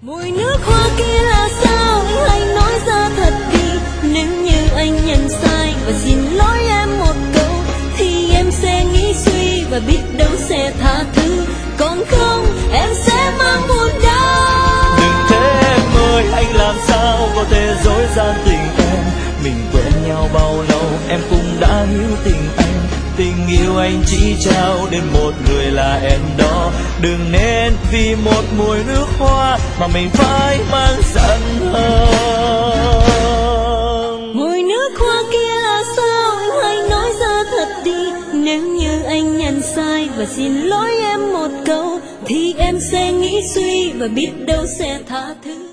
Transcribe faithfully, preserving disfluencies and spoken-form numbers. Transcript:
Mùi nước hoa kia là sao, anh hãy nói ra thật đi. Nếu như anh nhận sai và xin lỗi em một câu, thì em sẽ nghĩ suy và biết đâu sẽ tha thứ. Còn không em sẽ mang buồn đau. Đừng thế em ơi, anh làm sao có thể dối gian tình em. Mình quen nhau bao lâu em cũng đã hiểu tình anh. Tình yêu anh chỉ trao đến một người là em đó. Đừng nên vì một mùi nước hoa mà mình phải mang giận hờn. Mùi nước hoa kia là sao, anh hãy nói ra thật đi. Nếu như anh nhận sai và xin lỗi em một câu, thì em sẽ nghĩ suy và biết đâu sẽ tha thứ.